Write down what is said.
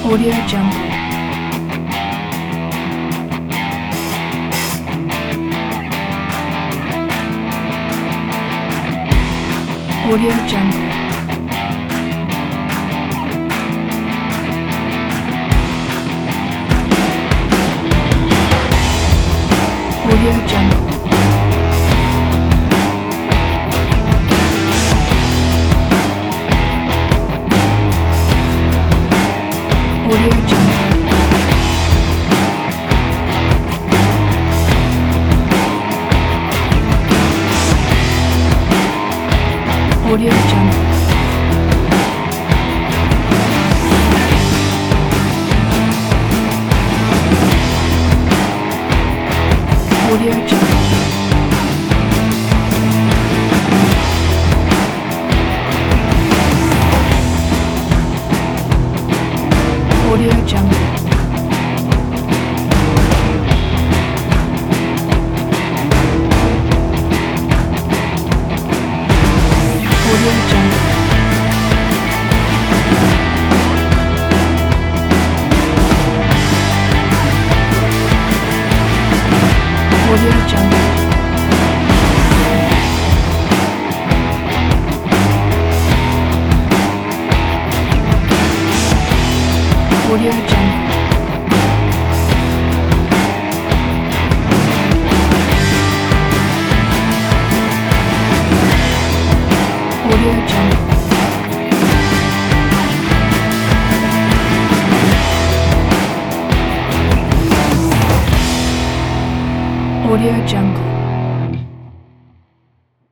Audio Jungle. Audio Jungle. Audio Jungle. Audio Jungle. Audio Jungle. Audio Jungle. Audio Jungle. Audio Jungle. Audio Jungle. Audio Jungle. Audio Jungle. Audio Jungle.